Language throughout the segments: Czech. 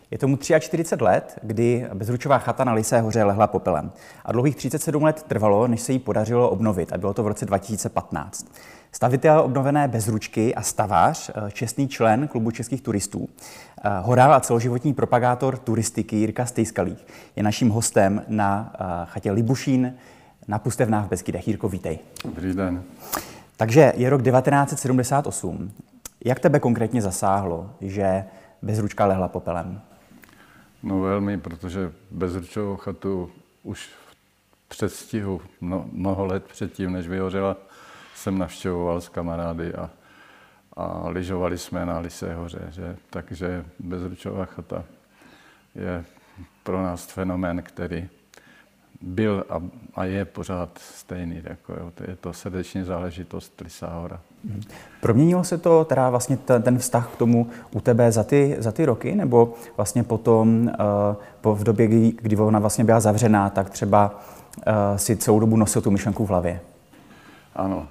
Je tomu 43 let, kdy Bezručová chata na Lysé hoře lehla popelem. A dlouhých 37 let trvalo, než se jí podařilo obnovit. A bylo to v roce 2015. Stavitel obnovené Bezručky a stavář, čestný člen Klubu českých turistů, horál a celoživotní propagátor turistiky Jirka Stejskalý je naším hostem na chatě Libušín na Pustevnách v Beskydech. Jirko, vítej. Dobrý den. Takže je rok 1978. Jak tebe konkrétně zasáhlo, že Bezručka lehla popelem? No velmi, protože Bezručovou chatu už v předstihu, mnoho let předtím, než vyhořela, jsem navštěvoval s kamarády a lyžovali jsme na Lysé hoře. Takže Bezručová chata je pro nás fenomén, který byl a je pořád stejný. Je to srdeční záležitost Lysá hora. Proměnilo se to teda vlastně ten vztah k tomu u tebe za ty roky, nebo vlastně potom v době, kdy ona vlastně byla zavřená, tak třeba si celou dobu nosil tu myšlenku v hlavě? Ano.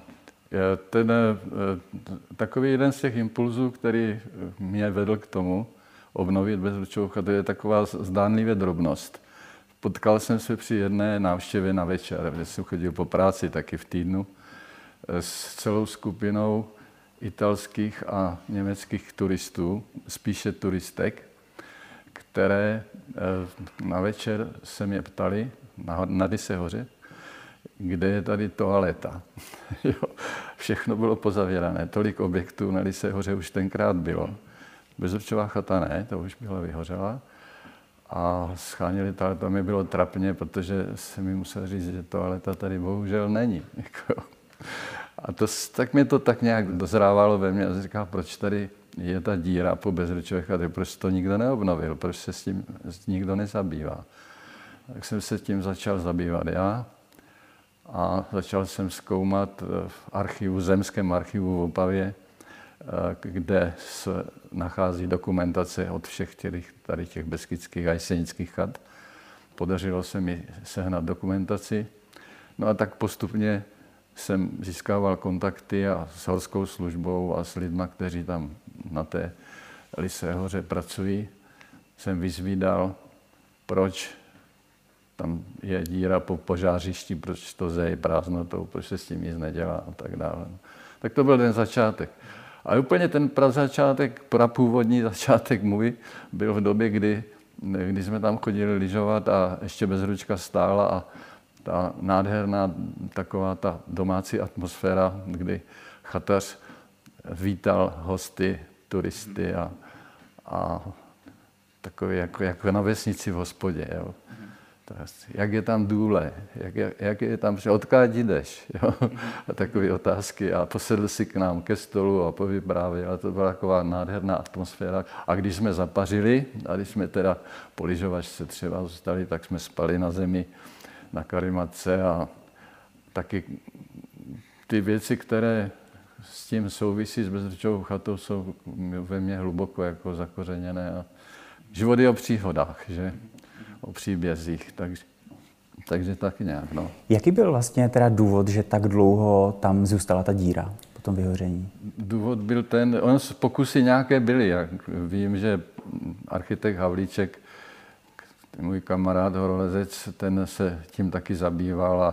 Takový jeden z těch impulzů, který mě vedl k tomu obnovit Bezručovou chatu, je taková zdánlivě drobnost. Potkal jsem se při jedné návštěvě na večer, kde jsem chodil po práci taky v týdnu, s celou skupinou italských a německých turistů, spíše turistek, které na večer se mě ptali na Lysé hoře, kde je tady toaleta. Všechno bylo pozavírané, tolik objektů na Lysé hoře už tenkrát bylo. Bezručová chata ne, to už byla vyhořela. A scháněli toaletu, to mi bylo trapně, protože jsem mi musel říct, že toaleta tady bohužel není. A tak mě to tak nějak dozrávalo ve mně a říkal, proč tady je ta díra po Bezručové chatě, proč to nikdo neobnovil, proč se s tím nikdo nezabývá. Tak jsem se tím začal zabývat já a začal jsem zkoumat v zemském archivu v Opavě, kde se nachází dokumentace od všech tady těch beskydských a jesenických chat. Podařilo se mi sehnat dokumentaci. No a tak postupně jsem získával kontakty s horskou službou a s lidma, kteří tam na té Lysé hoře pracují. Jsem vyzvídal, proč tam je díra po požářišti, proč to zeje prázdnotou, proč se s tím nic nedělá a tak dále. Tak to byl ten začátek. A úplně ten prapůvodní začátek můj byl v době, kdy jsme tam chodili lyžovat a ještě Bezručka stála a ta nádherná taková ta domácí atmosféra, kdy chatař vítal hosty, turisty a takový jako na vesnici v hospodě. Jo. Jak je tam důle, jak je tam, odkud jdeš, jo? A takové otázky. A posedl si k nám ke stolu a povyprávěl. A to byla taková nádherná atmosféra. A když jsme zapařili, a když jsme teda po lyžovačce třeba zůstali, tak jsme spali na zemi, na karimatce a taky ty věci, které s tím souvisí s Bezručovou chatou, jsou ve mně hluboko jako zakořeněné. A život je o příhodách, že? O příbězích, takže tak nějak. No. Jaký byl vlastně teda důvod, že tak dlouho tam zůstala ta díra po tom vyhoření? Důvod byl pokusy nějaké byly. Jak vím, že architekt Havlíček, můj kamarád horolezec, ten se tím taky zabýval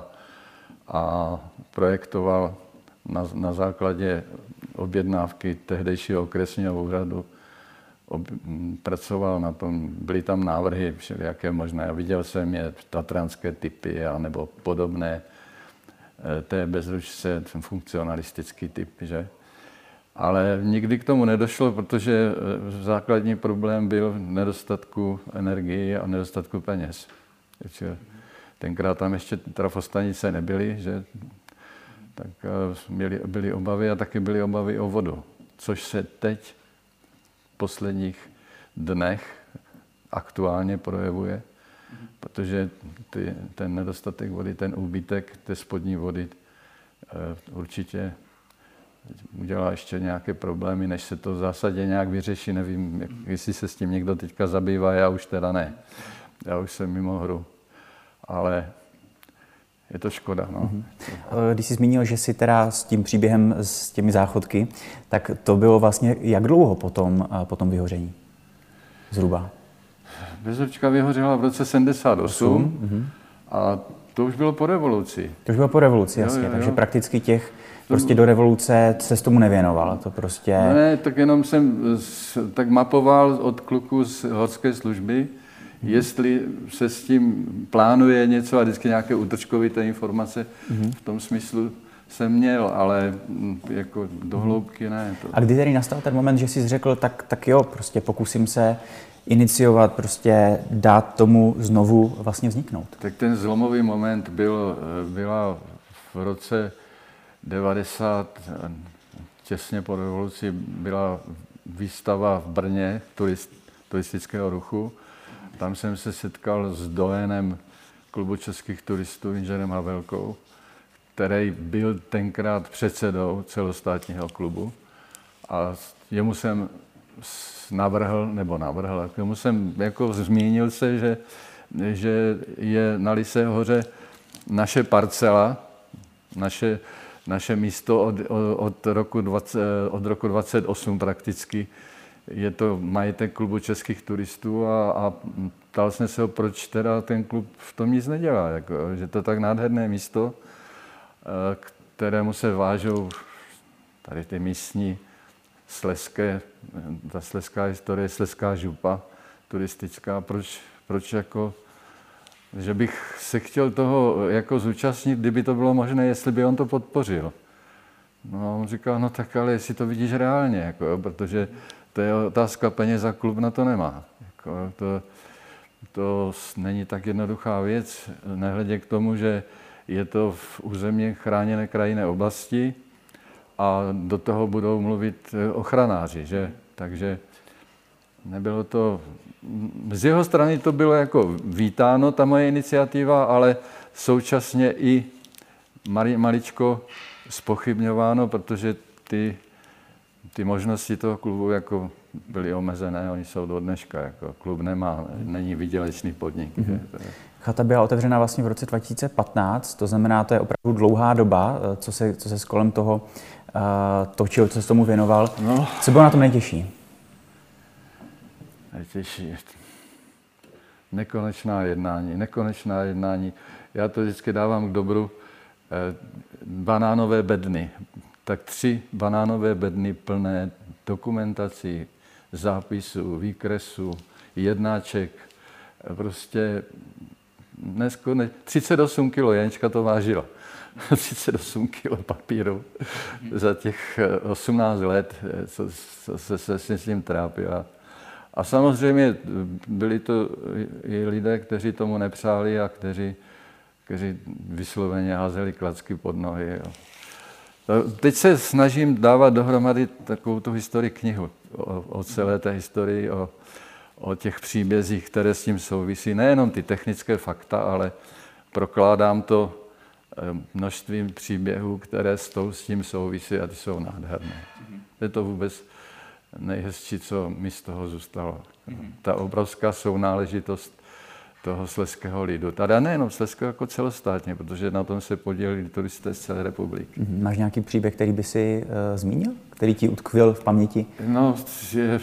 a projektoval na základě objednávky tehdejšího okresního úřadu. Pracoval na tom, byly tam návrhy všelijaké možné. Viděl jsem je tatranské typy nebo podobné té Bezručce, ten funkcionalistický typ, že? Ale nikdy k tomu nedošlo, protože základní problém byl v nedostatku energie a nedostatku peněz. Tenkrát tam ještě trafostanice nebyly, že? Tak byly obavy a taky byly obavy o vodu, což se teď v posledních dnech aktuálně projevuje, protože ten nedostatek vody, ten úbytek té spodní vody určitě udělá ještě nějaké problémy, než se to v zásadě nějak vyřeší. Nevím, jestli se s tím někdo teďka zabývá, já už teda ne. Já už jsem mimo hru, ale je to škoda. No. Když jsi zmínil, že jsi teda s tím příběhem, s těmi záchodky, tak to bylo vlastně jak dlouho po tom vyhoření? Zhruba? Bezručka vyhořela v roce 78 a to už bylo po revoluci. To už bylo po revoluci, jasně, takže prakticky těch prostě do revoluce se s tomu nevěnoval, to prostě... Ne, tak jenom jsem tak mapoval od kluků z horské služby, jestli se s tím plánuje něco a vždycky nějaké útržkovité informace v tom smyslu jsem měl, ale jako do hloubky ne. A kdy tedy nastal ten moment, že jsi řekl, tak jo, prostě pokusím se iniciovat, prostě dát tomu znovu vlastně vzniknout? Tak ten zlomový moment byla v roce 90, těsně po revoluci, byla výstava v Brně turistického ruchu. Tam jsem se setkal s dojenem klubu českých turistů, inženýrem Havelkou, který byl tenkrát předsedou celostátního klubu. A jemu jsem jemu jsem jako zmínil se, že je na Lysé hoře naše parcela, naše místo od roku 28 prakticky. Je to majetek klubu českých turistů a ptal jsem se ho, proč teda ten klub v tom nic nedělá. Jako, že to je tak nádherné místo, kterému se vážou tady ty místní ta slezská historie, slezská župa turistická. Proč jako, že bych se chtěl toho jako zúčastnit, kdyby to bylo možné, jestli by on to podpořil. No a on říkal, no tak ale jestli to vidíš reálně, jako, protože to je otázka peněz a klub na to nemá. Jako, to není tak jednoduchá věc, nehledě k tomu, že je to v územně chráněné krajinné oblasti a do toho budou mluvit ochranáři, že? Takže nebylo to... Z jeho strany to bylo jako vítáno, ta moje iniciativa, ale současně i maličko zpochybňováno, protože ty možnosti toho klubu jako byly omezené, oni jsou do dneška, jako klub není výdělečný podnik. Mm-hmm. Chata byla otevřena vlastně v roce 2015, to znamená, to je opravdu dlouhá doba, co se kolem toho točil, co se tomu věnoval. No. Co bylo na tom nejtěžší? Nejtěžší je nekonečná jednání. Já to vždycky dávám k dobru. Banánové bedny. Tak 3 banánové bedny plné dokumentací, zápisů, výkresů, jednáček. Prostě 38 kilo, Janička to vážila. 38 kilo papíru za těch 18 let, co se s tím trápila. A samozřejmě byli to i lidé, kteří tomu nepřáli a kteří vysloveně házeli klacky pod nohy. Jo. Teď se snažím dávat dohromady takovou tu historii knihu o celé té historii, o těch příbězích, které s tím souvisí. Nejenom ty technické fakta, ale prokládám to množstvím příběhů, které s tím souvisí a ty jsou nádherné. Je to vůbec nejhezčí, co mi z toho zůstalo. Ta obrovská sounáležitost toho slezského lidu. Tady nejenom slezského, jako celostátně, protože na tom se podíleli turisté z celé republiky. Máš nějaký příběh, který by si zmínil? Který ti utkvěl v paměti? No, že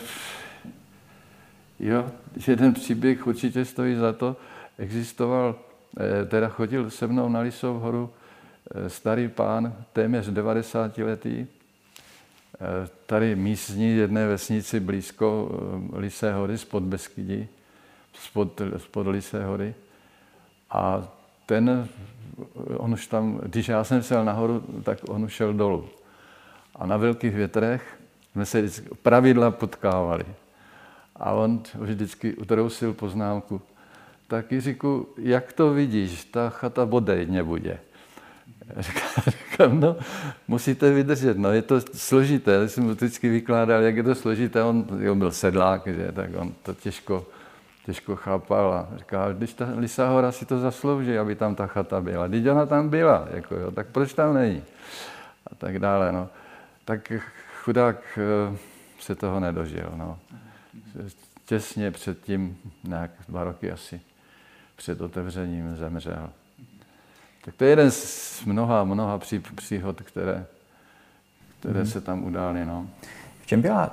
jeden příběh určitě stojí za to. Existoval, chodil se mnou na Lysou horu starý pán, téměř 90letý, tady místní jedné vesnici blízko Lysé hory, spod Beskydí, spod Lysé hory. A on už tam, když já jsem šel nahoru, tak on už šel dolů. A na velkých větrech jsme se pravidla potkávali. A on vždycky utrousil poznámku. Tak Jiříku, jak to vidíš, ta chata bodej nebude. Říkám, no, musíte vydržet, no, je to složité. Já jsem mu vždycky vykládal, jak je to složité. On byl sedlák, že, tak on to těžko chápal a říkal, když ta Lysá hora si to zaslouží, aby tam ta chata byla. Když ona tam byla, jako, jo, tak proč tam není? A tak dále, no. Tak chudák se toho nedožil, no. Těsně předtím, nějak 2 roky asi, před otevřením zemřel. Tak to je jeden z mnoha příhod, které se tam udály, no. V čem byla,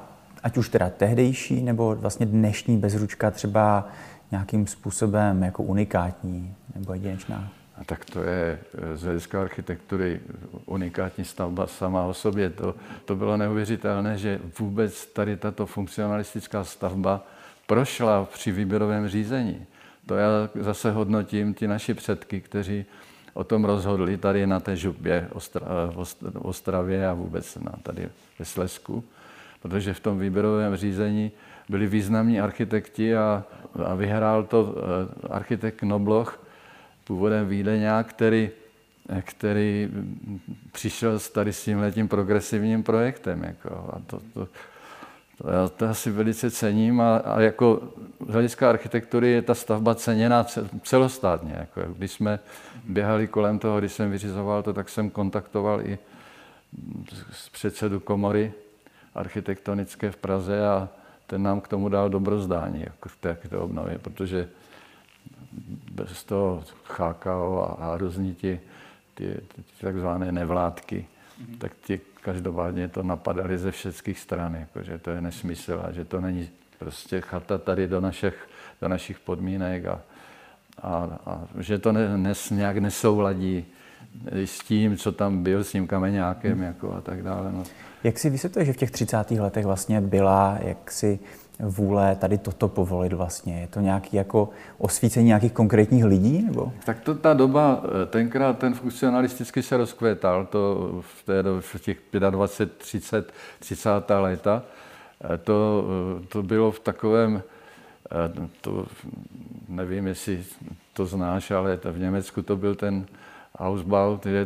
Ať už teda tehdejší, nebo vlastně dnešní Bezručka třeba nějakým způsobem jako unikátní nebo jedinečná? A tak to je z hlediska architektury unikátní stavba sama o sobě. To bylo neuvěřitelné, že vůbec tady tato funkcionalistická stavba prošla při výběrovém řízení. To já zase hodnotím ty naši předky, kteří o tom rozhodli tady na té župě v Ostravě a vůbec tady ve Slezsku, protože v tom výběrovém řízení byli významní architekti a vyhrál to architekt Knobloch, původem Vídeňák, který přišel tady s tímhletím progresivním projektem. Jako, a já to asi velice cením a jako z hlediska architektury je ta stavba ceněná celostátně. Jako, když jsme běhali kolem toho, když jsem vyřizoval to, tak jsem kontaktoval i předsedu komory architektonické v Praze a ten nám k tomu dal dobrozdání jako k té obnově, protože bez toho chákao a různí ty takzvané nevládky, tak ti každopádně to napadali ze všech stran, jako, že to je nesmysl a že to není prostě chata tady do našich podmínek a že to nějak nesouladí s tím, co tam byl, s tím kameňákem jako a tak dále. No. Jak si vysvětluje, že v těch 30. letech vlastně byla jaksi vůle tady toto povolit vlastně? Je to nějaký jako osvícení nějakých konkrétních lidí? Nebo? Tak to ta doba, tenkrát ten funkcionalisticky se rozkvétal, to v těch 25, 30 léta, to bylo v takovém, nevím, jestli to znáš, ale v Německu to byl ten Ausbau, kde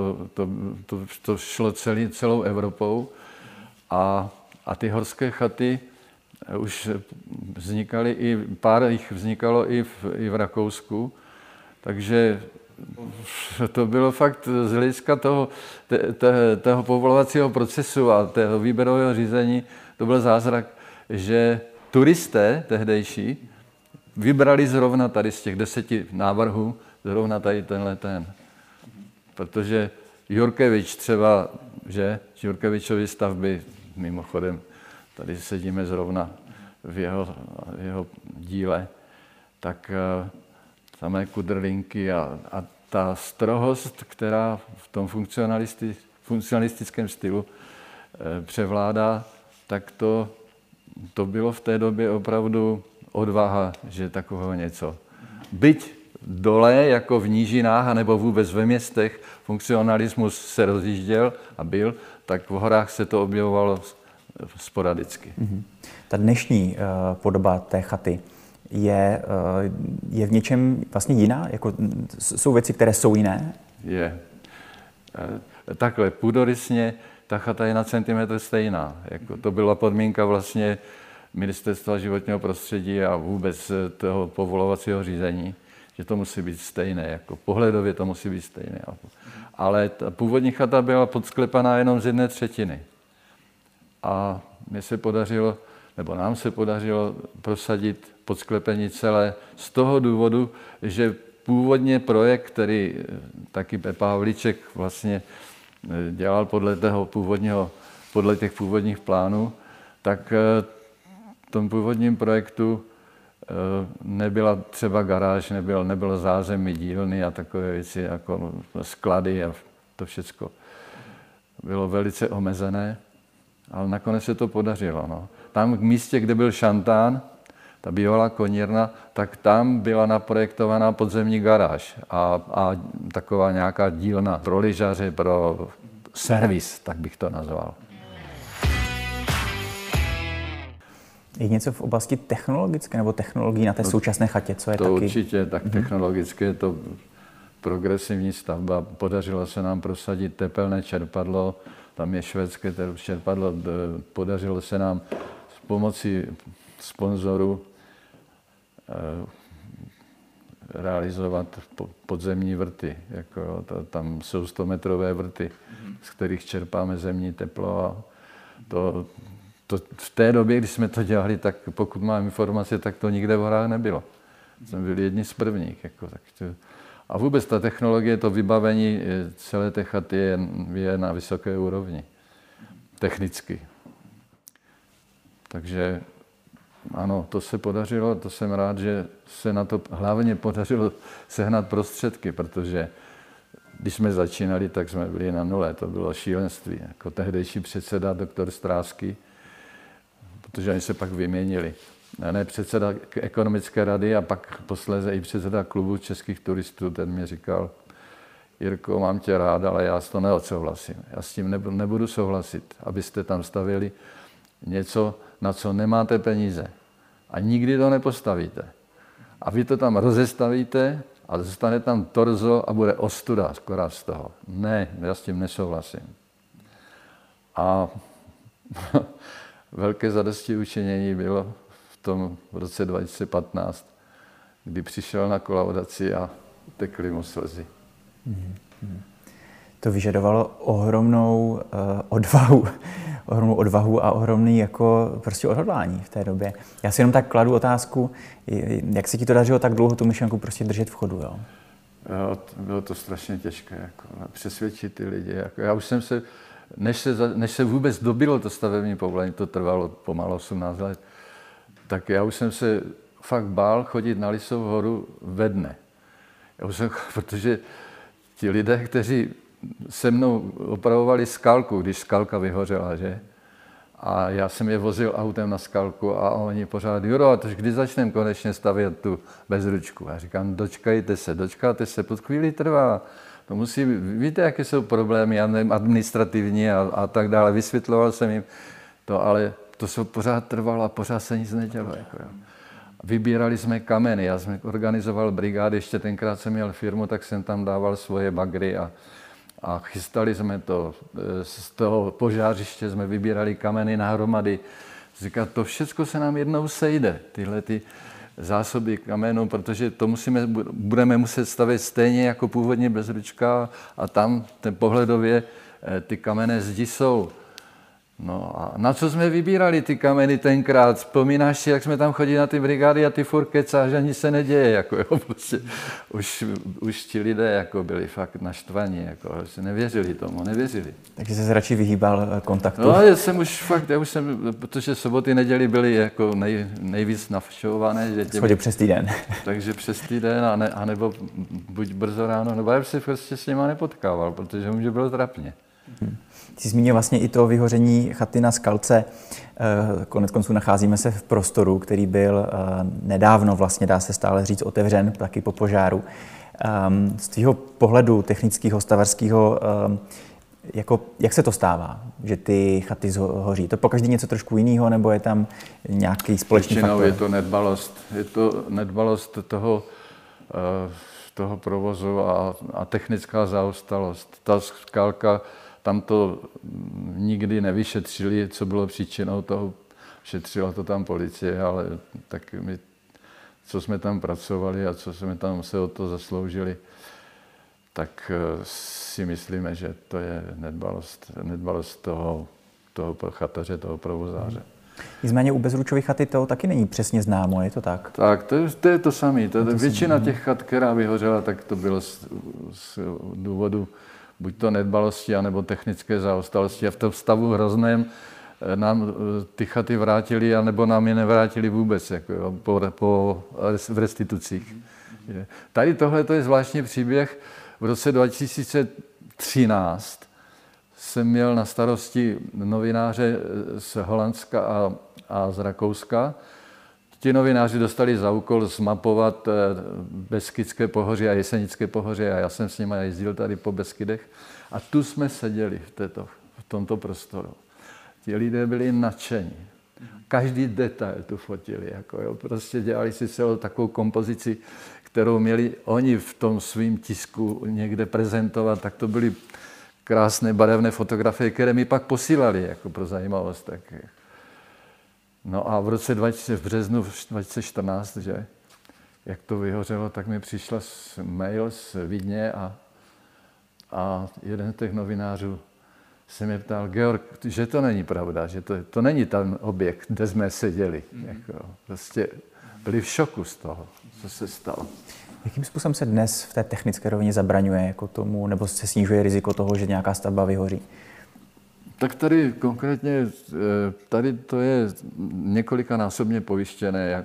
to šlo celou Evropou a ty horské chaty už vznikaly pár jich vznikalo i v Rakousku, takže to bylo fakt z hlediska toho povolovacího procesu a toho výběrového řízení, to byl zázrak, že turisté tehdejší vybrali zrovna tady z těch 10 návrhů, zrovna tady ten. Protože Jurkevič třeba, že z Jurkevičovy stavby, mimochodem, tady sedíme zrovna v jeho díle, tak samé kudrlinky a ta strohost, která v tom funkcionalistickém stylu převládá, tak to bylo v té době opravdu odvaha, že takového něco. Byť dole, jako v nížinách, anebo vůbec ve městech, funkcionalismus se rozjížděl a byl, tak v horách se to objevovalo sporadicky. Ta dnešní podoba té chaty je v něčem vlastně jiná? Jako, jsou věci, které jsou jiné? Je. Takhle, půdorysně ta chata je na centimetr stejná. Jako, to byla podmínka vlastně Ministerstva životního prostředí a vůbec toho povolovacího řízení, že to musí být stejné. Jako, pohledově to musí být stejné. Ale ta původní chata byla podsklepaná jenom z 1/3. A nám se podařilo prosadit podsklepení celé z toho důvodu, že původně projekt, který taky Pepa Havlíček vlastně dělal podle těch původních plánů, tak v tom původním projektu nebyla třeba garáž, nebylo zázemí, dílny a takové věci, jako sklady a to všecko bylo velice omezené. Ale nakonec se to podařilo. No. Tam v místě, kde byl šantán, ta bývalá konírna, tak tam byla naprojektovaná podzemní garáž a taková nějaká dílna pro lyžaře, pro servis, tak bych to nazval. Je něco v oblasti technologické nebo technologií na té současné chatě, co je to taky? To určitě, tak technologicky je to progresivní stavba. Podařilo se nám prosadit tepelné čerpadlo, tam je švédské čerpadlo, podařilo se nám s pomocí sponzorů realizovat podzemní vrty. Jako, tam jsou 100metrové vrty, z kterých čerpáme zemní teplo. A v té době, když jsme to dělali, tak pokud mám informace, tak to nikde v horách nebylo. Jsme byli jedni z prvních. Jako, a vůbec ta technologie, to vybavení celé té chaty je na vysoké úrovni. Technicky. Takže ano, to se podařilo, to jsem rád, že se na to hlavně podařilo sehnat prostředky, protože když jsme začínali, tak jsme byli na nule, to bylo šílenství. Jako tehdejší předseda doktor Stráský, protože oni se pak vyměnili. Ne, předseda ekonomické rady a pak posléze i předseda klubu českých turistů, ten mi říkal, Jirko, mám tě rád, ale já s to neodsouhlasím. Já s tím nebudu souhlasit, abyste tam stavili něco, na co nemáte peníze. A nikdy to nepostavíte. A vy to tam rozestavíte a zůstane tam torzo a bude ostuda skoro z toho. Ne, já s tím nesouhlasím. A velké zadostiučinění bylo v roce 2015, kdy přišel na kolaudaci a tekly mu slzy. To vyžadovalo ohromnou odvahu a ohromný jako prostě odhodlání v té době. Já si jenom tak kladu otázku, jak se ti to dařilo tak dlouho tu myšlenku prostě držet v chodu, jo? Bylo to strašně těžké, jako přesvědčit ty lidi. Jako já už jsem se, než se vůbec dobilo to stavební povolení, to trvalo pomalu 18 let, tak já už jsem se fakt bál chodit na Lisovou horu ve dne. Protože ti lidé, kteří se mnou opravovali skalku, když skalka vyhořela, že? A já jsem je vozil autem na skalku a oni pořád, Juro, a tož kdy začneme konečně stavět tu bezručku? A říkám, dočkáte se, pod chvíli trvá. To musí, víte, jaké jsou problémy administrativní a tak dále. Vysvětloval jsem jim to, ale to se pořád trvalo a pořád se nic nedělo. Jako, jo. Vybírali jsme kameny, já jsem organizoval brigády, ještě tenkrát jsem měl firmu, tak jsem tam dával svoje bagry a chystali jsme to. Z toho požářiště jsme vybírali kameny na hromady. Říkal, to všechno se nám jednou sejde, tyhle ty zásoby kamenů, protože to budeme muset stavět stejně jako původně bezručka a tam ten pohledově ty kamenné zdi jsou. No a na co jsme vybírali ty kameny tenkrát? Vzpomínáš si, jak jsme tam chodili na ty brigády a ty furt kecáš, ani se neděje. Jako, jo, prostě. Už ti lidé jako byli fakt naštvaní, jako, nevěřili tomu, nevěřili. Takže jsi se radši vyhýbal kontaktu? No, já už jsem, protože soboty, neděli byly jako nejvíc navštěvované. Schodil přes týden. Takže přes týden, anebo buď brzo ráno, nebo já se prostě s nima nepotkával, protože může bylo trapně. Ty jsi zmínil vlastně i to vyhoření chaty na Skalce. Koneckonců nacházíme se v prostoru, který byl nedávno, vlastně dá se stále říct, otevřen, taky po požáru. Z tvého pohledu technického, stavařského, jak se to stává, že ty chaty hoří? To pokaždý něco trošku jiného, nebo je tam nějaký společný faktor? Je to nedbalost. Je to nedbalost toho provozu a technická zaostalost. Ta skalka, tam to nikdy nevyšetřili, co bylo příčinou toho. Šetřila to tam policie, ale tak my, co jsme tam pracovali a co jsme tam se o to zasloužili, tak si myslíme, že to je nedbalost toho chataře, toho provozáře. Nicméně u bezručové chaty to taky není přesně známo, je to tak? Tak, to je to samé. Většina těch chat, která vyhořela, tak to bylo z důvodu buď to nedbalosti, anebo technické zaostalosti. A v tom stavu hrozném nám ty chaty vrátili, anebo nám je nevrátili vůbec, jako jo, v restitucích. Tady tohle je zvláštní příběh. V roce 2013 jsem měl na starosti novináře z Holandska a z Rakouska. Ti novináři dostali za úkol zmapovat Beskydské pohoří a Jesenické pohoří a já jsem s nimi jezdil tady po Beskydech a tu jsme seděli v tomto prostoru. Ti lidé byli nadšení. Každý detail tu fotili. Jako, jo. Prostě dělali si celou takovou kompozici, kterou měli oni v tom svým tisku někde prezentovat, tak to byly krásné barevné fotografie, které mi pak posílali jako pro zajímavost. Tak. No a v březnu 2014, že, jak to vyhořelo, tak mi přišla mail z Vídně a jeden z těch novinářů se mě ptal, Georg, že to není pravda, že to není ten objekt, kde jsme seděli. Jako, prostě byli v šoku z toho, co se stalo. Jakým způsobem se dnes v té technické rovině zabraňuje jako tomu, nebo se snižuje riziko toho, že nějaká stavba vyhoří? Tak tady konkrétně, tady to je několikanásobně pojištěné, jak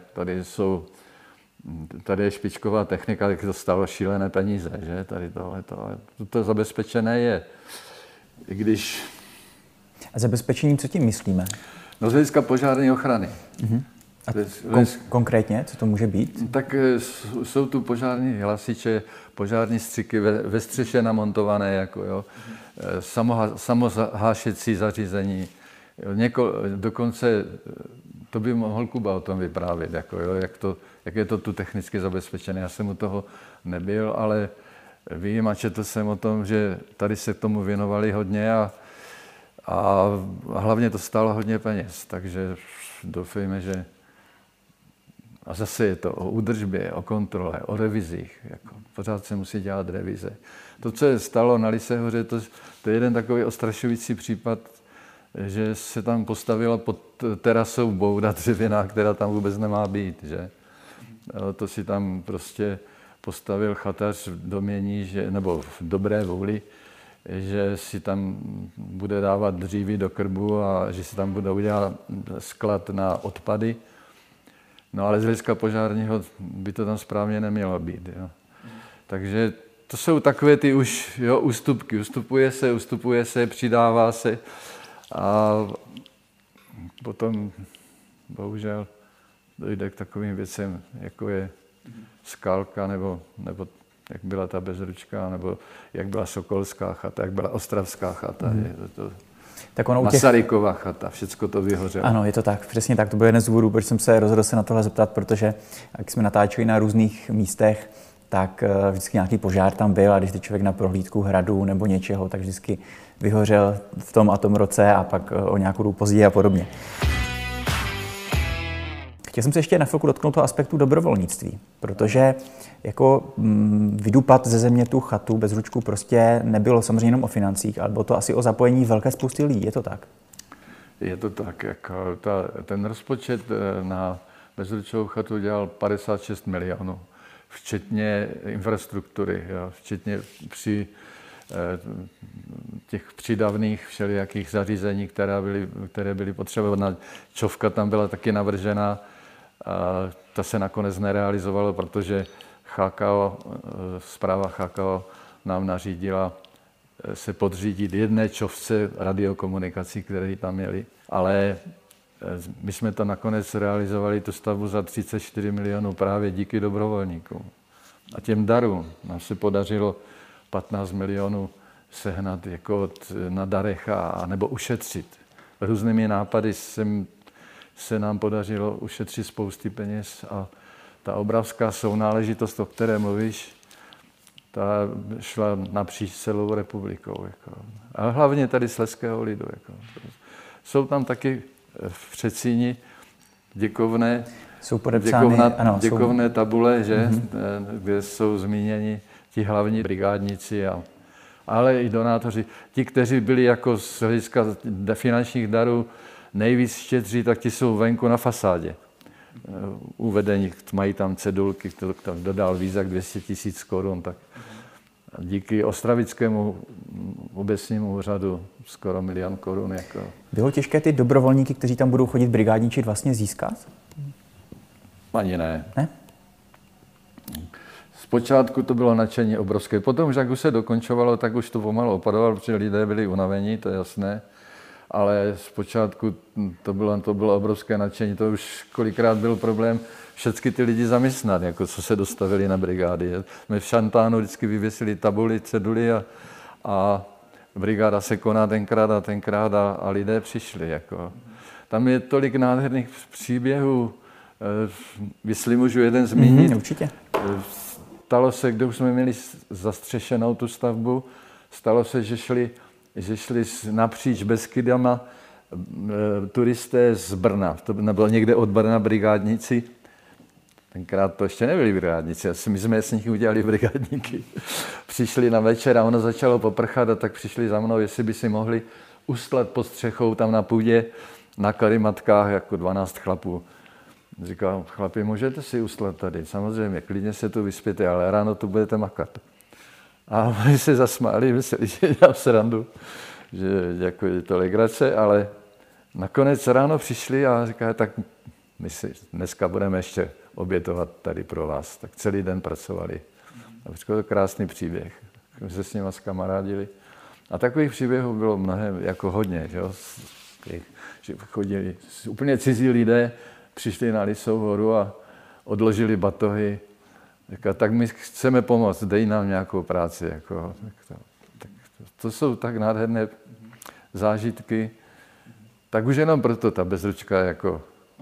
tady je špičková technika, tak to stalo šílené peníze, že? Tady to zabezpečené je. I když... A zabezpečení, co tím myslíme? No z hlediska požární ochrany. Uh-huh. A konkrétně, co to může být? Tak jsou tu požární hlasiče, požární střiky ve střeše namontované, jako jo, samohášecí zařízení. Dokonce, to by mohl Kuba o tom vyprávět, jako jo, jak je to tu technicky zabezpečené. Já jsem u toho nebyl, ale vím a četl jsem o tom, že tady se k tomu věnovali hodně a hlavně to stálo hodně peněz, takže doufejme, že... A zase je to o údržbě, o kontrole, o revizích. Jako pořád se musí dělat revize. To, co je stalo na Lysé hoře, to je jeden takový ostrašující případ, že se tam postavila pod terasou bouda dřevěná, která tam vůbec nemá být. Že? To si tam prostě postavil chatař v domění, nebo v dobré vůli, že si tam bude dávat dříví do krbu a že si tam bude udělat sklad na odpady. No ale z hlediska požárního by to tam správně nemělo být. Jo. Takže to jsou takové ty už ústupky. Ustupuje se, přidává se a potom bohužel dojde k takovým věcem, jako je Skalka, nebo jak byla ta Bezručka, nebo jak byla Sokolská chata, jak byla Ostravská chata. Tak ono Masarykova chata, všecko to vyhořelo. Ano, je to tak, přesně tak. To byl jeden z důvodů, proč jsem se rozhodl se na tohle zeptat, protože jak jsme natáčeli na různých místech, tak vždycky nějaký požár tam byl a když ty člověk na prohlídku hradu nebo něčeho, tak vždycky vyhořel v tom a tom roce a pak o nějakou dobu později a podobně. Chtěl jsem se ještě na chvilku dotknout toho aspektu dobrovolnictví, protože jako vydupat ze země tu chatu Bezručku prostě nebylo samozřejmě jenom o financích, ale bylo to asi o zapojení velké spousty lidí, je to tak? Je to tak, jako ten rozpočet na Bezručovou chatu dělal 56 milionů, včetně infrastruktury, jo, včetně těch přídavných všelijakých zařízení, které byly potřeba. Čovka tam byla taky navržena, a ta se nakonec nerealizovala, protože správa CHKO nám nařídila se podřídit jedné čovce radiokomunikací, které tam měli. Ale my jsme to nakonec realizovali, tu stavbu za 34 milionů právě díky dobrovolníkům. A těm darům nám se podařilo 15 milionů sehnat jako na darech a nebo ušetřit. Různými nápady se nám podařilo ušetřit spousty peněz a ta obrovská sounáležitost, o které mluvíš, ta šla napříč celou republikou. Jako. A hlavně tady slezského lidu. Jako. Jsou tam taky v Předsíni děkovné, jsou podepsány, děkovné tabule, že? Kde jsou zmíněni ti hlavní brigádníci, ale i donátoři. Ti, kteří byli jako z hlediska finančních darů nejvíc štědří, tak ti jsou venku na fasádě. Uvedení, mají tam cedulky, kdo dodal víza k 200 000 korun, tak díky ostravickému obecnímu úřadu skoro 1 000 000 korun. Jako. Bylo těžké ty dobrovolníky, kteří tam budou chodit brigádničit, vlastně získat? Ani ne. Ne? Zpočátku to bylo nadšení obrovské. Potom, jak už se dokončovalo, tak už to pomalu opadovalo, protože lidé byli unavení, to je jasné. Ale zpočátku to bylo obrovské nadšení. To už kolikrát byl problém všechny ty lidi zaměstnat, jako co se dostavili na brigády. My v Šantánu vždycky vyvěsili tabuli, ceduly a brigáda se koná tenkrát a lidé přišli. Jako. Tam je tolik nádherných příběhů. Jestli můžu jeden zmínit. Určitě. Stalo se, kde už jsme měli zastřešenou tu stavbu, stalo se, že šli napříč Beskydama turisté z Brna. To nebylo někde od Brna brigádníci. Tenkrát to ještě nebyli brigádníci, my jsme s nich udělali brigádníky. Přišli na večer a ono začalo poprchat a tak přišli za mnou, jestli by si mohli ustlat pod střechou tam na půdě na karimatkách jako 12 chlapů. Říkal, chlapi, můžete si ustlat tady, samozřejmě, klidně se tu vyspěte, ale ráno tu budete makat. A oni se zasmáli, mysleli, že dělám srandu, že jako je to legrace, ale nakonec ráno přišli a říkají, tak my si dneska budeme ještě obětovat tady pro vás. Tak celý den pracovali. A to krásný příběh. My se s nimi zkamarádili. A takových příběhů bylo mnohem, jako hodně, že chodili úplně cizí lidé, přišli na Lisou horu a odložili batohy. Tak my chceme pomoct, dej nám nějakou práci. Jako, to jsou tak nádherné zážitky. Tak už jenom proto ta Bezručka jako...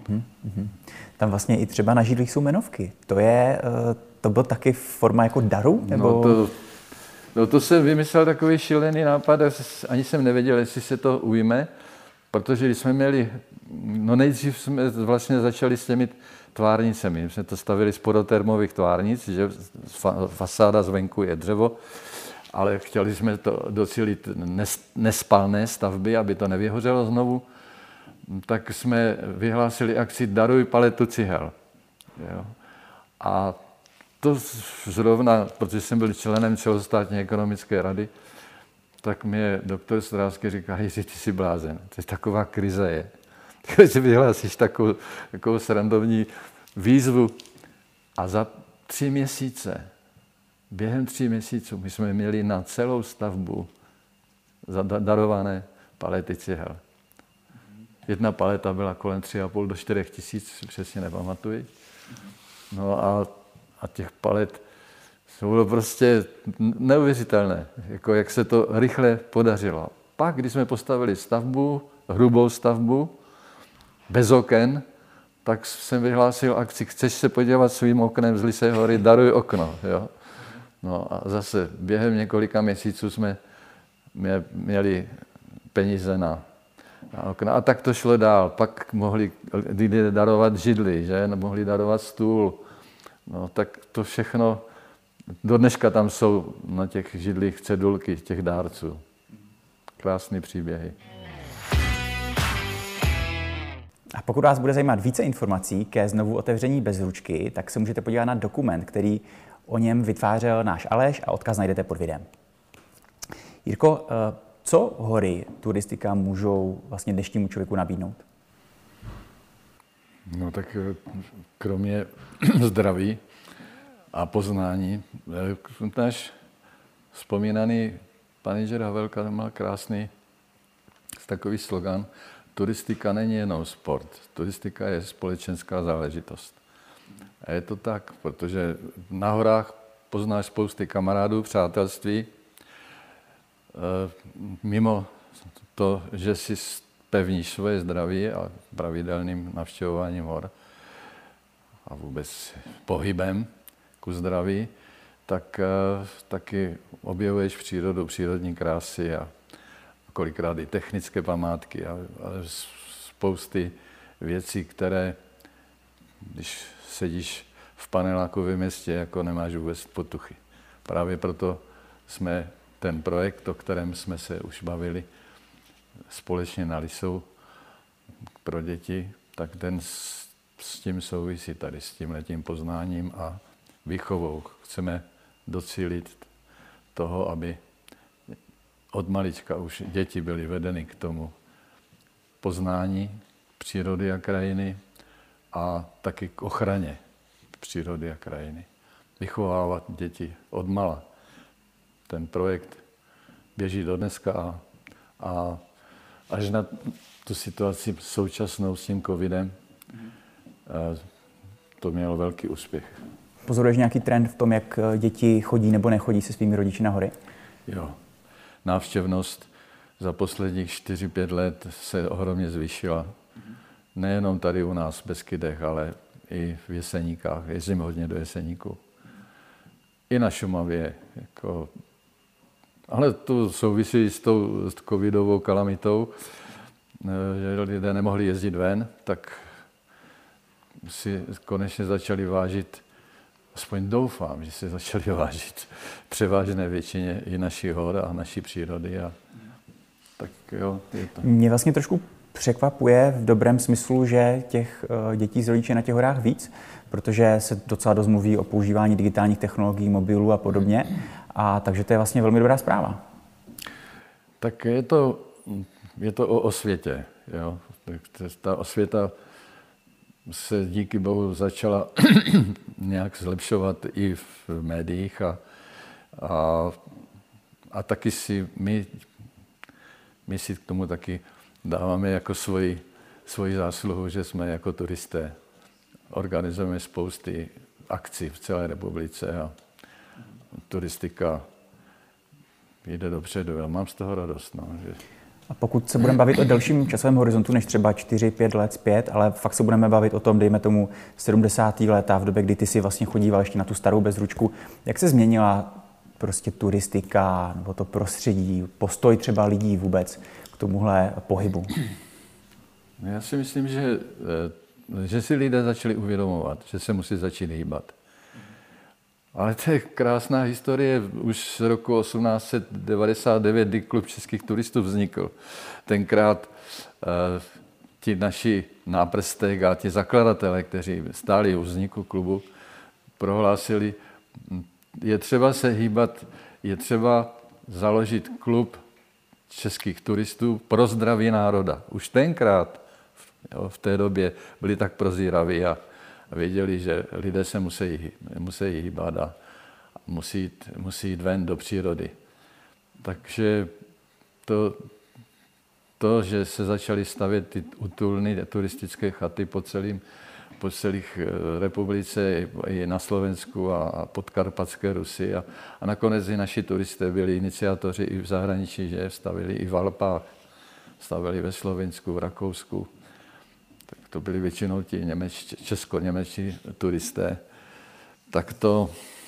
Tam vlastně i třeba na židlích jsou jmenovky. To byl taky forma jako daru? Nebo... No to jsem vymyslel takový šílený nápad, ani jsem nevěděl, jestli se to ujme, protože když jsme měli, nejdřív jsme vlastně začali s těmi tvárnicemi. My jsme to stavili z podotermových tvárnic, že fasáda zvenku je dřevo, ale chtěli jsme to docílit nespalné stavby, aby to nevyhořelo znovu, tak jsme vyhlásili akci Daruj paletu cihel. Jo. A to zrovna, protože jsem byl členem celostátní ekonomické rady, tak mě doktor Stráský říká, Jiří, ty jsi blázen, to je taková krize je. Když vyhlásíš takovou srandovní výzvu a za 3 měsíce, během 3 měsíců, my jsme měli na celou stavbu darované palety cihel. Jedna paleta byla kolem 3,5 do 4 tisíc, přesně nepamatuji. No a těch palet to bylo prostě neuvěřitelné, jako jak se to rychle podařilo. Pak, když jsme postavili stavbu, hrubou stavbu, bez oken, tak jsem vyhlásil akci, chceš se podívat svým oknem z Lisé hory, daruj okno. Jo? No a zase během několika měsíců jsme měli peníze na okna. A tak to šlo dál. Pak mohli lidé darovat židli, že? Mohli darovat stůl. No tak to všechno, do dneška tam jsou na těch židlích cedulky těch dárců. Krásný příběhy. A pokud vás bude zajímat více informací ke znovu otevření Bezručky, tak se můžete podívat na dokument, který o něm vytvářel náš Aleš a odkaz najdete pod videem. Jirko, co hory turistika můžou vlastně dnešnímu člověku nabídnout? No tak kromě zdraví a poznání, náš vzpomínaný pan Jiří Havelka měl krásný takový slogan: turistika není jenom sport, turistika je společenská záležitost. A je to tak, protože na horách poznáš spousty kamarádů, přátelství, mimo to, že si pevníš svoje zdraví a pravidelným navštěvováním hor a vůbec pohybem ku zdraví, tak taky objevuješ přírodu, přírodní krásy a kolikrát i technické památky a spousty věcí, které, když sedíš v paneláku ve městě, jako nemáš vůbec potuchy. Právě proto jsme ten projekt, o kterém jsme se už bavili společně na Lisou pro děti, tak ten s tím souvisí tady, s tímhletím poznáním a výchovou. Chceme docílit toho, aby od malička už děti byly vedeny k tomu poznání přírody a krajiny a taky k ochraně přírody a krajiny. Vychovávat děti od mala. Ten projekt běží do dneska a až na tu situaci současnou s tím covidem, to mělo velký úspěch. Pozoruješ nějaký trend v tom, jak děti chodí nebo nechodí se svými rodiči na hory? Jo. Návštěvnost za posledních 4-5 let se ohromně zvýšila. Nejenom tady u nás v Beskydech, ale i v Jeseníkách. Jezdím hodně do Jeseníku. I na Šumavě. Ale to souvisí s tou covidovou kalamitou, že lidé nemohli jezdit ven, tak si konečně začali vážit, aspoň doufám, že si začali vážit převážné většině i naší hor a naší přírody. A tak jo, je to. Mě vlastně trošku překvapuje v dobrém smyslu, že těch dětí z rodiče na těch horách víc, protože se docela dost mluví o používání digitálních technologií, mobilů a podobně. A takže to je vlastně velmi dobrá zpráva. Tak je to o osvětě. Jo? Ta osvěta se díky bohu začala nějak zlepšovat i v médiích a taky my si k tomu taky dáváme jako svoji zásluhu, že jsme jako turisté. Organizujeme spousty akcí v celé republice a turistika jde dopředu. Já mám z toho radost. No, že... A pokud se budeme bavit o delším časovém horizontu než třeba 4-5 let zpět, ale fakt se budeme bavit o tom, dejme tomu 70. léta, v době, kdy ty si vlastně chodíval ještě na tu starou Bezručku, jak se změnila prostě turistika nebo to prostředí, postoj třeba lidí vůbec k tomuhle pohybu? Já si myslím, že si lidé začali uvědomovat, že se musí začít hýbat. Ale to je krásná historie už z roku 1899, kdy Klub českých turistů vznikl. Tenkrát ti naši náprstek a ti zakladatelé, kteří stáli u vzniku klubu, prohlásili, je třeba se hýbat, je třeba založit klub českých turistů pro zdraví národa. Už tenkrát, v té době, byli tak prozíraví a věděli, že lidé se musí hýbat a musí jít ven do přírody. Takže to, že se začaly stavět ty útulny, turistické chaty po celých republice, i na Slovensku a podkarpatské Rusy. A nakonec i naši turisté byli iniciátoři i v zahraničí, že stavili i v Alpách, stavili ve Slovensku, v Rakousku. Tak to byli většinou ti česko-němečtí turisté. Tak to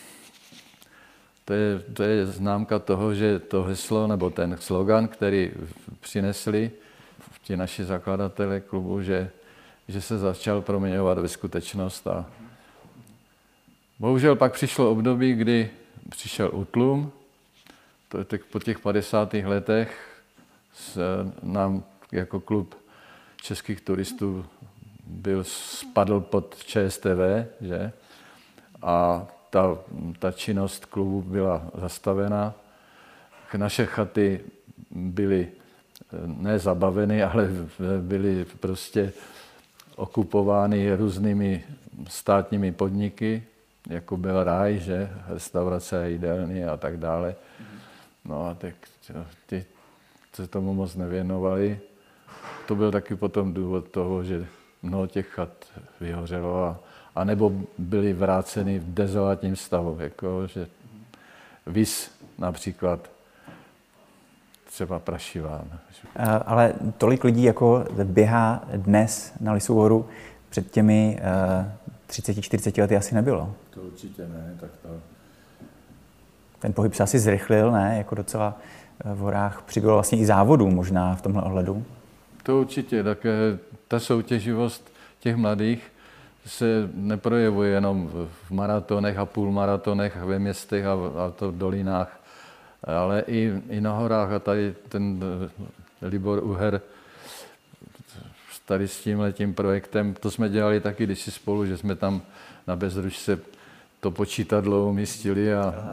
je známka toho, že to heslo nebo ten slogan, který přinesli ti naši zakladatelé klubu, že se začal proměňovat ve skutečnost. A bohužel pak přišlo období, kdy přišel útlum. To je tak po těch 50. letech nám jako klub českých turistů spadl pod ČSTV, že? A ta činnost klubu byla zastavena. Naše chaty byly ne zabaveny, ale byly prostě okupovány různými státními podniky, jako byl Ráj, že? Restaurace a jídelny a tak dále. No a tak ti se tomu moc nevěnovali. To byl taky potom důvod toho, že mnoho těch chat vyhořelo a nebo byly vráceny v dezolátním stavu, jako že Vis například, třeba Prašiván. Ale tolik lidí jako běhá dnes na Lisou horu před těmi 30-40 lety asi nebylo. To určitě ne, tak to... Ten pohyb se asi zrychlil, ne? Jako docela v horách přibylo vlastně i závodů možná v tomhle ohledu. To určitě, tak ta soutěživost těch mladých se neprojevuje jenom v maratonech a půlmaratonech ve městech a to v dolinách, ale i na horách. A tady ten Libor Uher tady s tímhletím projektem, to jsme dělali taky kdysi spolu, že jsme tam na Bezručce to počítadlo umístili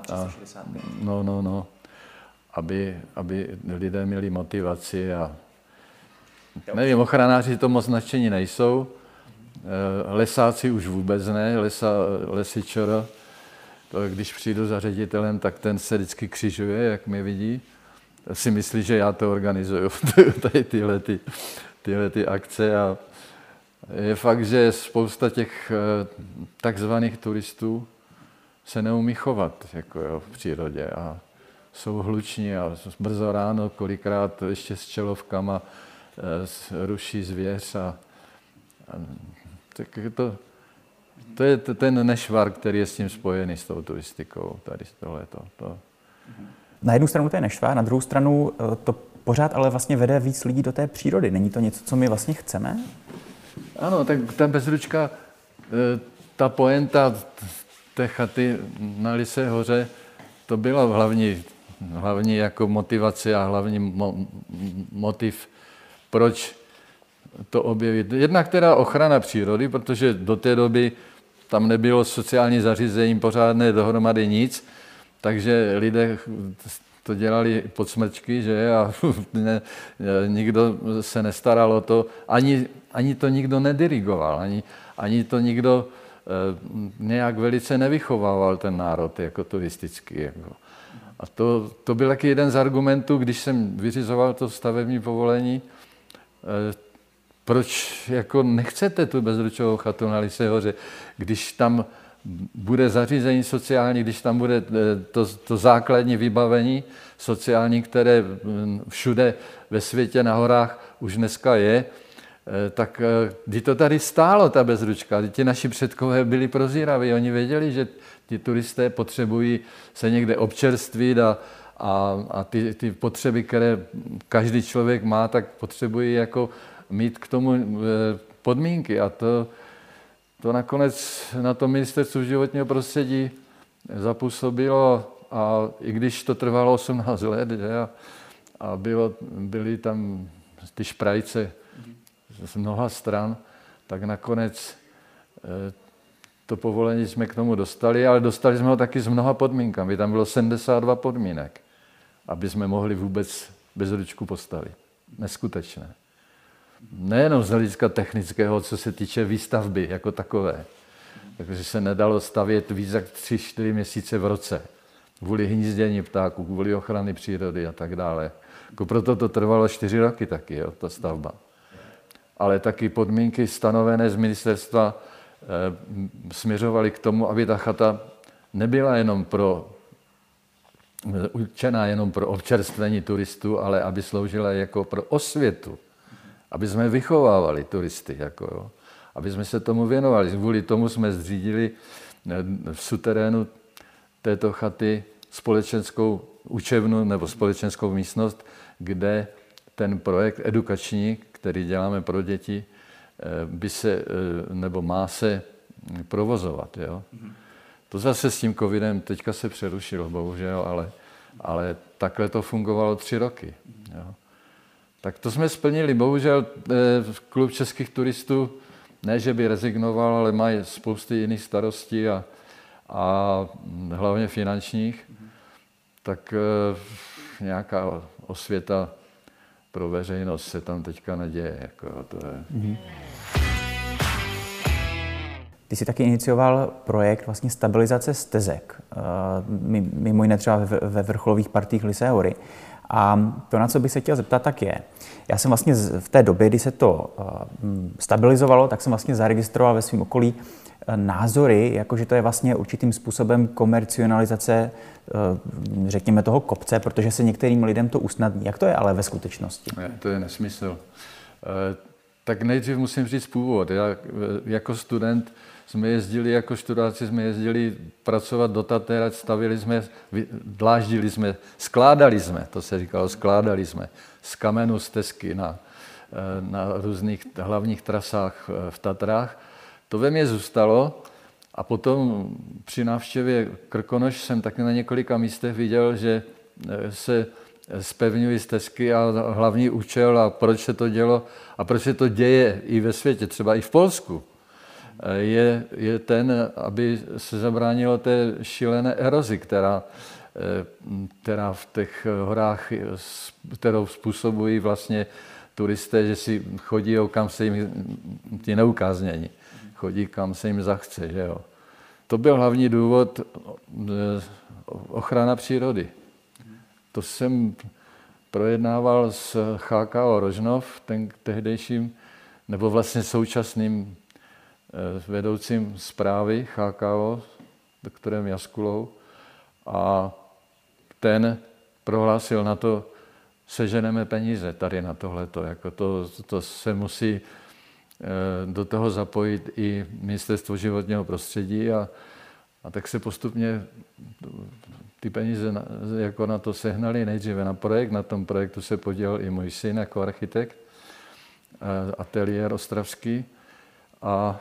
aby lidé měli motivaci a nevím, ochranáři to moc nadšení nejsou, lesáci už vůbec ne, lesy ČR, když přijdu za ředitelem, tak ten se vždycky křižuje, jak mě vidí. Si myslí, že já to organizuju, tady tyhle akce. A je fakt, že spousta těch takzvaných turistů se neumí chovat jako v přírodě a jsou hluční a brzo ráno kolikrát ještě s čelovkama ruší zvěř a tak to je ten nešvar, který je s tím spojený, s tou turistikou, tady tohleto. Na jednu stranu to je nešvar, na druhou stranu to pořád ale vlastně vede víc lidí do té přírody. Není to něco, co my vlastně chceme? Ano, tak ta Bezručka, ta poenta té chaty na Lisé hoře, to byla hlavní jako motivace a hlavní motiv, proč to objevit. Jednak teda ochrana přírody, protože do té doby tam nebylo sociální zařízení, pořádné dohromady nic, takže lidé to dělali podsmrčky, že? A nikdo se nestaral o to, ani to nikdo nedirigoval, ani to nikdo nějak velice nevychovával ten národ jako turistický. Jako. A to byl taky jeden z argumentů, když jsem vyřizoval to stavební povolení, proč jako nechcete tu bezručovou chatu na Lysé hoře, když tam bude zařízení sociální, když tam bude to základní vybavení sociální, které všude ve světě na horách už dneska je, tak kdy to tady stálo, ta bezručka, ti naši předkové byli prozíraví, oni věděli, že ti turisté potřebují se někde občerstvit a ty potřeby, které každý člověk má, tak potřebují jako mít k tomu podmínky. A to nakonec na to ministerstvu životního prostředí zapůsobilo, a i když to trvalo 18 let, že, a byly tam ty šprajce z mnoha stran, tak nakonec to povolení jsme k tomu dostali, ale dostali jsme ho taky s mnoha podmínkami. Tam bylo 72 podmínek, aby jsme mohli vůbec bezručku postavit. Neskutečné. Nejenom z hlediska technického, co se týče výstavby jako takové. Takže se nedalo stavět víc jak 3-4 měsíce v roce. Kvůli hnízdění ptáků, kvůli ochrany přírody a tak dále. Jako proto to trvalo 4 roky taky, jo, ta stavba. Ale taky podmínky stanovené z ministerstva směřovaly k tomu, aby ta chata nebyla určená jenom pro občerstvení turistů, ale aby sloužila jako pro osvětu. Aby jsme vychovávali turisty, jako, jo. Aby jsme se tomu věnovali. Kvůli tomu jsme zřídili v suterénu této chaty společenskou učebnu nebo společenskou místnost, kde ten projekt edukační, který děláme pro děti, by se, nebo má se provozovat. Jo. To zase s tím covidem teďka se přerušilo, bohužel, ale takhle to fungovalo 3 roky. Jo. Tak to jsme splnili. Bohužel klub českých turistů, ne, že by rezignoval, ale mají spousty jiných starostí a hlavně finančních, tak nějaká osvěta pro veřejnost se tam teďka neděje. Jako, to je. Ty jsi taky inicioval projekt vlastně stabilizace stezek, mimo jiné třeba ve vrcholových partiích Lysé hory. A to, na co bych se chtěl zeptat, tak je, já jsem vlastně v té době, kdy se to stabilizovalo, tak jsem vlastně zaregistroval ve svém okolí názory, jakože to je vlastně určitým způsobem komercionalizace, řekněme, toho kopce, protože se některým lidem to usnadní. Jak to je ale ve skutečnosti? To je nesmysl. Tak nejdřív musím říct původ. Já jako student jsme jezdili, jako študáci jsme jezdili pracovat do Tater, stavili jsme, dláždili jsme, skládali jsme, to se říkalo, skládali jsme z kamenu stezky na různých hlavních trasách v Tatrách. To ve mně zůstalo a potom při návštěvě Krkonoš jsem taky na několika místech viděl, že se zpevňují stezky a hlavní účel a proč se to dělo a proč se to děje i ve světě, třeba i v Polsku, je ten, aby se zabránilo té šílené erozi, která v těch horách, kterou způsobují vlastně turisté, že si chodí, kam se jim ti neukáznění, chodí, kam se jim zachce. Že jo. To byl hlavní důvod, ochrana přírody. To jsem projednával s HKO Rožnov, ten tehdejším, nebo vlastně současným vedoucím zprávy HKO, doktorem Jaskulou, a ten prohlásil na to, seženeme peníze tady na tohleto. Jako to se musí do toho zapojit i Ministerstvo životního prostředí a tak se postupně ty peníze jako na to sehnali nejdříve na projekt. Na tom projektu se podílel i můj syn jako architekt, ateliér ostravský, a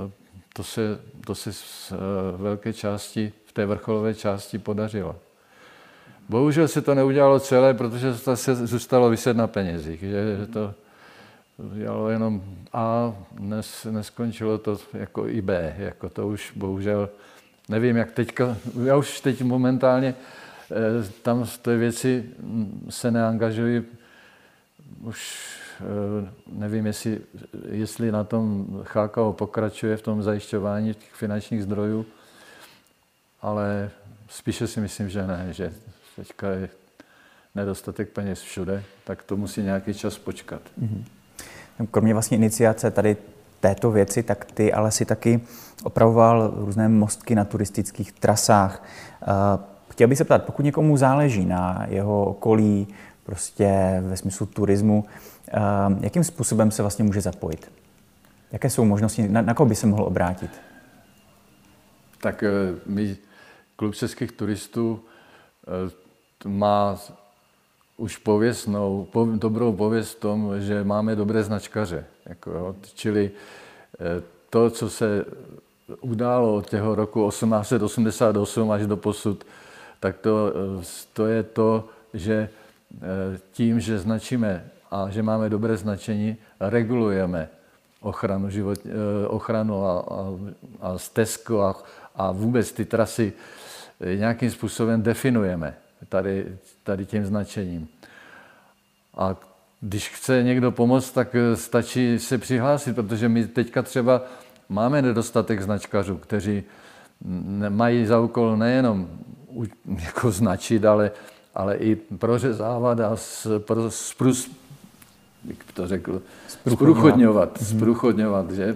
to se z velké části, v té vrcholové části podařilo. Bohužel se to neudělalo celé, protože to se zůstalo viset na penězích, že to dělalo jenom A, neskončilo to jako i B, jako to už bohužel, nevím jak teďka, já už teď momentálně tam v té věci se neangažuji už nevím, jestli na tom CHKO pokračuje v tom zajišťování těch finančních zdrojů, ale spíše si myslím, že ne, že teďka je nedostatek peněz všude, tak to musí nějaký čas počkat. Kromě vlastně iniciace tady této věci, tak ty ale si taky opravoval různé mostky na turistických trasách. Chtěl bych se ptát, pokud někomu záleží na jeho okolí, prostě ve smyslu turismu, jakým způsobem se vlastně může zapojit? Jaké jsou možnosti, na koho by se mohl obrátit? Tak my, Klub českých turistů, má už dobrou pověst v tom, že máme dobré značkaře. Čili to, co se událo od těho roku 1888 až do posud, tak to je to, že tím, že značíme a že máme dobré značení, regulujeme ochranu a stezku a vůbec ty trasy nějakým způsobem definujeme tady tím značením. A když chce někdo pomoct, tak stačí se přihlásit, protože my teďka třeba máme nedostatek značkařů, kteří mají za úkol nejenom jako značit, ale i prořezávat a zprůchodňovat, že?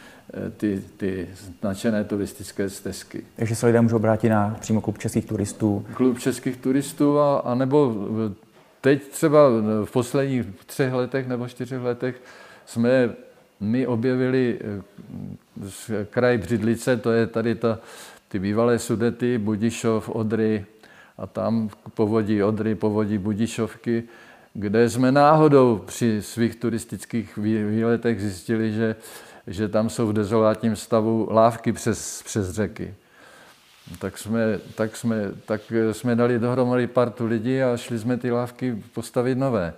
Ty značené turistické stezky. Takže se lidé můžou obrátit na přímo Klub českých turistů? Klub českých turistů a nebo teď třeba v posledních 3 letech nebo 4 letech jsme my objevili kraj Břidlice, to je tady ty bývalé Sudety, Budišov, Odry a tam povodí Odry, povodí Budišovky, kde jsme náhodou při svých turistických výletech zjistili, že tam jsou v dezolátním stavu lávky přes řeky. Tak jsme dali dohromady partu lidí a šli jsme ty lávky postavit nové.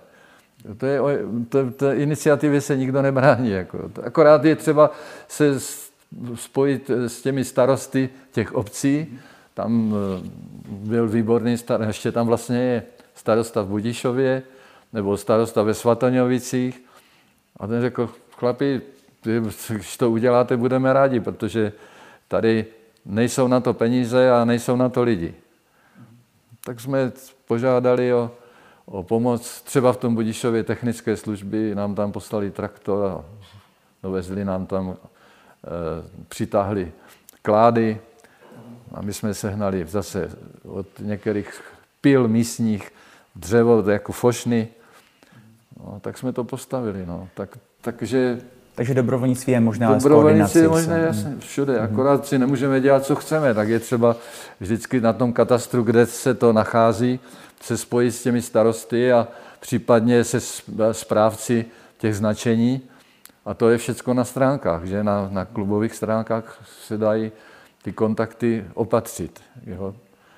Té iniciativě se nikdo nebrání. Akorát je třeba se spojit s těmi starosty těch obcí. Tam byl výborný ještě tam vlastně je starosta v Budišově nebo starosta ve Svatoňovicích. A ten řekl, chlapi, když to uděláte, budeme rádi, protože tady nejsou na to peníze a nejsou na to lidi. Tak jsme požádali o pomoc. Třeba v tom Budišově technické služby nám tam poslali traktor a dovezli nám tam, přitáhli klády a my jsme sehnali zase od některých pil místních dřevo jako fošny. No, tak jsme to postavili. No. Takže dobrovolnictví je možná s koordinací. Dobrovolnictví je možná jasně všude, akorát si nemůžeme dělat, co chceme, tak je třeba vždycky na tom katastru, kde se to nachází, se spojit s těmi starosty a případně se správci těch značení. A to je všecko na stránkách, že na klubových stránkách se dají ty kontakty opatřit. Jo.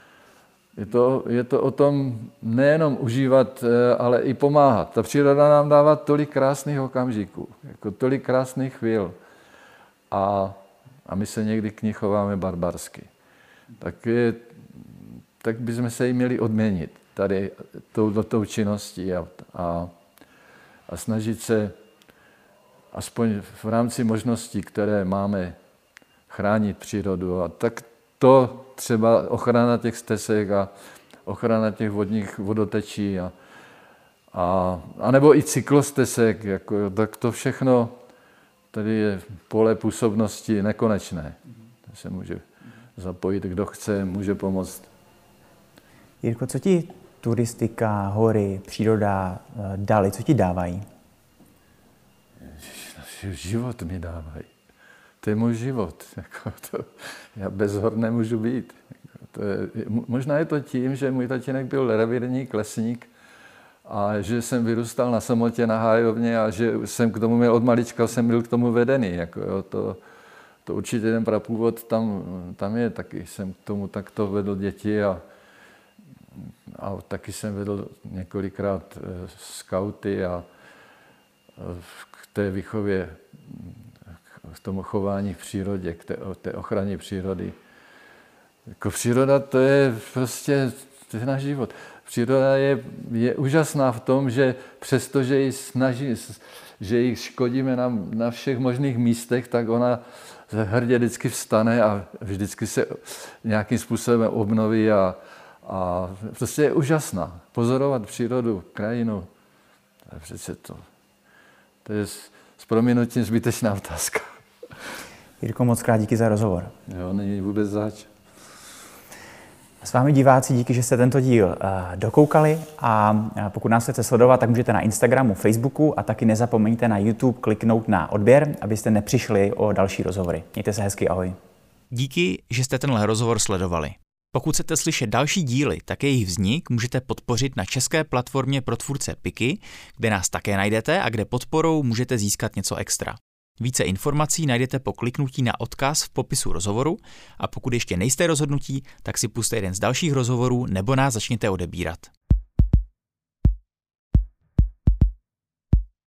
Je to o tom nejenom užívat, ale i pomáhat. Ta příroda nám dává tolik krásných okamžiků, jako tolik krásných chvíl. A my se někdy k ní chováme barbarsky. Tak bychom se jí měli odměnit tady tou činností a snažit se aspoň v rámci možností, které máme, chránit přírodu. A tak to třeba ochrana těch stezek a ochrana těch vodotečí a nebo i cyklostezek, tak to všechno tady je pole působnosti nekonečné. Se může zapojit, kdo chce, může pomoct. Jirko, co ti turistika, hory, příroda dali, co ti dávají? Život mi dávají. To je můj život. Já bez hor nemůžu být. Možná je to tím, že můj tatínek byl revírník, lesník a že jsem vyrůstal na samotě na hájovně a že jsem k tomu měl od malička, jsem byl k tomu vedený. To určitě ten prapůvod tam je taky. Jsem k tomu takto vedl děti a taky jsem vedl několikrát skauty a k té výchově, k tomu chování v přírodě, k té ochraně přírody. Jako příroda to je prostě To je náš život. Příroda je úžasná v tom, že přestože že ji škodíme na všech možných místech, tak ona hrdě vždycky vstane a vždycky se nějakým způsobem obnoví a prostě je úžasná. Pozorovat přírodu, krajinu, to je přece to je s prominutím zbytečná otázka. Jirko, moc krát díky za rozhovor. Jo, není vůbec zač. S vámi diváci, díky, že jste tento díl dokoukali a pokud nás chcete sledovat, tak můžete na Instagramu, Facebooku a taky nezapomeňte na YouTube kliknout na odběr, abyste nepřišli o další rozhovory. Mějte se hezky, ahoj. Díky, že jste tenhle rozhovor sledovali. Pokud chcete slyšet další díly, tak jejich vznik můžete podpořit na české platformě pro tvůrce Piky, kde nás také najdete a kde podporou můžete získat něco extra. Více informací najdete po kliknutí na odkaz v popisu rozhovoru a pokud ještě nejste rozhodnutí, tak si pusťte jeden z dalších rozhovorů nebo nás začněte odebírat.